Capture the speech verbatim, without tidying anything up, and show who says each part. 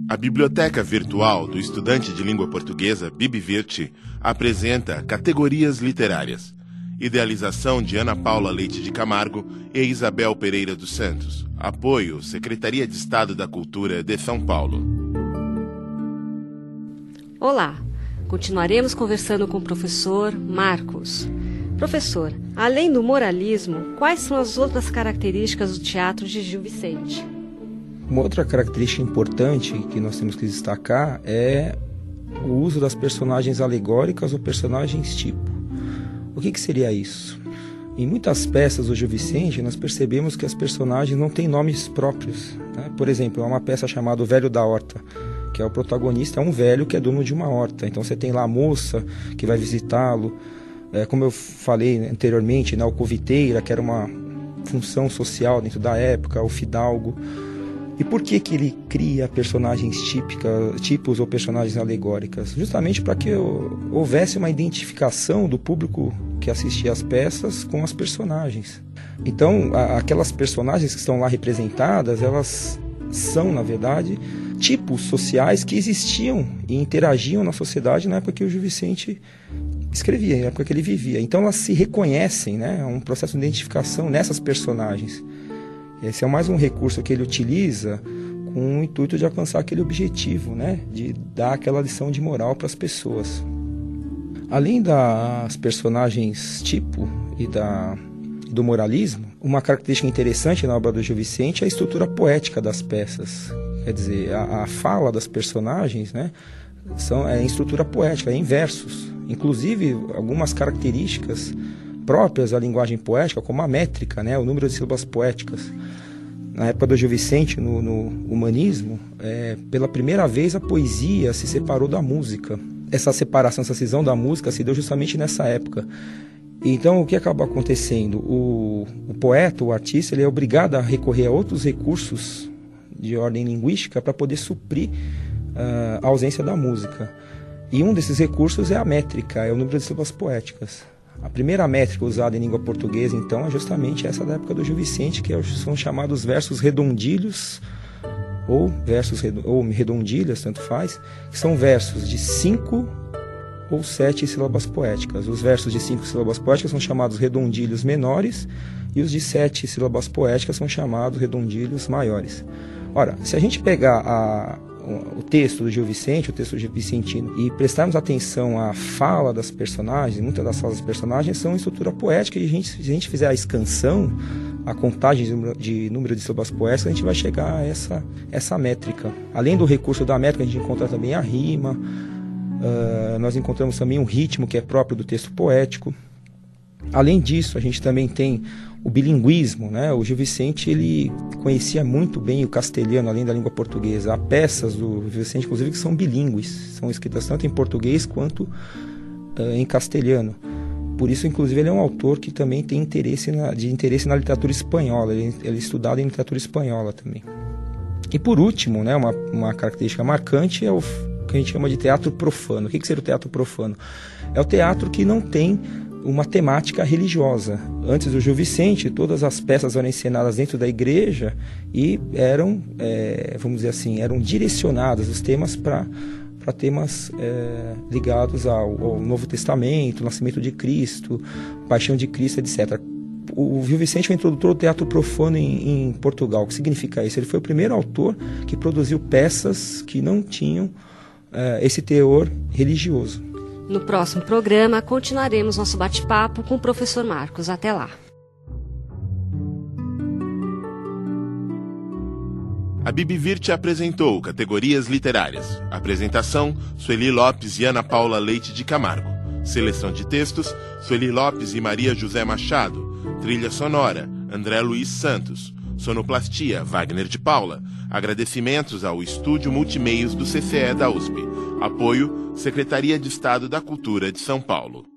Speaker 1: A Biblioteca Virtual do Estudante de Língua Portuguesa, BibVirt, apresenta Categorias Literárias. Idealização de Ana Paula Leite de Camargo e Isabel Pereira dos Santos. Apoio, Secretaria de Estado da Cultura de São Paulo.
Speaker 2: Olá, continuaremos conversando com o professor Marcos. Professor, além do moralismo, quais são as outras características do teatro de Gil Vicente?
Speaker 3: Uma outra característica importante que nós temos que destacar é o uso das personagens alegóricas ou personagens tipo. O que, que seria isso? Em muitas peças do Gil Vicente, nós percebemos que as personagens não têm nomes próprios, né? Por exemplo, há uma peça chamada O Velho da Horta, que é o protagonista, é um velho que é dono de uma horta. Então você tem lá a moça que vai visitá-lo, é, como eu falei anteriormente, né, o coviteira, que era uma função social dentro da época, o fidalgo. E por que que ele cria personagens típicas, tipos ou personagens alegóricas? Justamente para que houvesse uma identificação do público que assistia às peças com as personagens. Então, a, aquelas personagens que estão lá representadas, elas são, na verdade, tipos sociais que existiam e interagiam na sociedade na época que o Gil Vicente escrevia, na época que ele vivia. Então, elas se reconhecem, né? É um processo de identificação nessas personagens. Esse é mais um recurso que ele utiliza com o intuito de alcançar aquele objetivo, né? De dar aquela lição de moral para as pessoas. Além das personagens tipo e da, do moralismo, uma característica interessante na obra do Gil Vicente é a estrutura poética das peças. Quer dizer, a, a fala das personagens, né? São, é em estrutura poética, é em versos. Inclusive, algumas características próprias da linguagem poética, como a métrica, né, o número de sílabas poéticas. Na época do Gil Vicente, no, no humanismo, é, pela primeira vez a poesia se separou da música. Essa separação, essa cisão da música se deu justamente nessa época. Então, o que acaba acontecendo? O, o poeta, o artista, ele é obrigado a recorrer a outros recursos de ordem linguística para poder suprir uh, a ausência da música. E um desses recursos é a métrica, é o número de sílabas poéticas. A primeira métrica usada em língua portuguesa, então, é justamente essa da época do Gil Vicente, que são chamados versos redondilhos, ou versos ou redondilhas, tanto faz, que são versos de cinco ou sete sílabas poéticas. Os versos de cinco sílabas poéticas são chamados redondilhos menores, e os de sete sílabas poéticas são chamados redondilhos maiores. Ora, se a gente pegar a... o texto do Gil Vicente, o texto Gil Vicentino, e prestarmos atenção à fala das personagens, muitas das falas das personagens são em estrutura poética, e a gente, se a gente fizer a escansão, a contagem de, de número de sílabas poéticas, a gente vai chegar a essa, essa métrica. Além do recurso da métrica, a gente encontra também a rima, uh, nós encontramos também um ritmo que é próprio do texto poético. Além disso, a gente também tem o bilinguismo, né? O Gil Vicente, ele conhecia muito bem o castelhano, além da língua portuguesa. Há peças do Gil Vicente, inclusive, que são bilíngues, são escritas tanto em português quanto uh, em castelhano. Por isso, inclusive, ele é um autor que também tem interesse na, de interesse na literatura espanhola, ele, ele é estudado em literatura espanhola também. E por último, né, uma, uma característica marcante é o que a gente chama de teatro profano. O que, que seria o teatro profano? É o teatro que não tem uma temática religiosa. Antes do Gil Vicente, todas as peças eram encenadas dentro da igreja e eram, é, vamos dizer assim, eram direcionadas os temas para para temas é, ligados ao, ao Novo Testamento, nascimento de Cristo, paixão de Cristo, etcétera. O Gil Vicente foi o introdutor do teatro profano em, em Portugal. O que significa isso? Ele foi o primeiro autor que produziu peças que não tinham é, esse teor religioso.
Speaker 2: No próximo programa, continuaremos nosso bate-papo com o professor Marcos. Até lá.
Speaker 1: A BibVirt apresentou Categorias Literárias. Apresentação, Sueli Lopes e Ana Paula Leite de Camargo. Seleção de textos, Sueli Lopes e Maria José Machado. Trilha sonora, André Luiz Santos. Sonoplastia, Wagner de Paula. Agradecimentos ao Estúdio Multimeios do C C E da U S P. Apoio, Secretaria de Estado da Cultura de São Paulo.